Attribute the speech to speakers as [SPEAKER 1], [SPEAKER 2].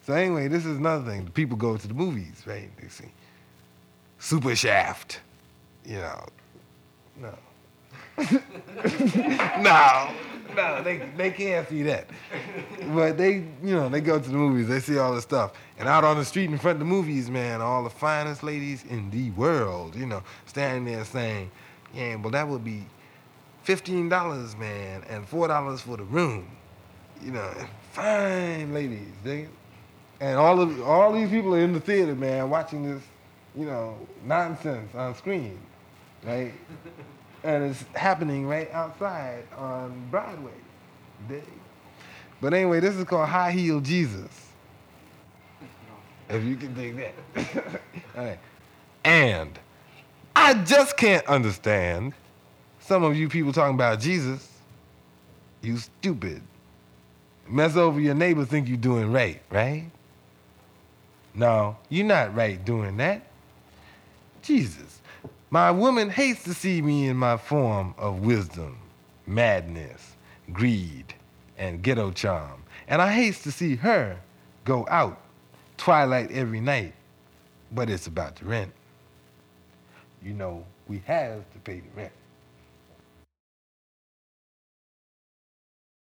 [SPEAKER 1] So anyway, this is another thing. People go to the movies, right? They see Super Shaft. You know, no. no, they can't see that. But they go to the movies, they see all this stuff. And out on the street in front of the movies, man, all the finest ladies in the world, standing there saying, yeah, well, that would be $15, man, and $4 for the room. Fine ladies. And all these people are in the theater, man, watching this, nonsense on screen, right? And it's happening right outside on Broadway. But anyway, this is called High Heel Jesus. If you can dig that. All right. And I just can't understand some of you people talking about Jesus. You stupid. Mess over your neighbor, think you're doing right? No, you're not right doing that. Jesus. My woman hates to see me in my form of wisdom, madness, greed, and ghetto charm. And I hate to see her go out twilight every night, but it's about the rent. We have to pay the rent.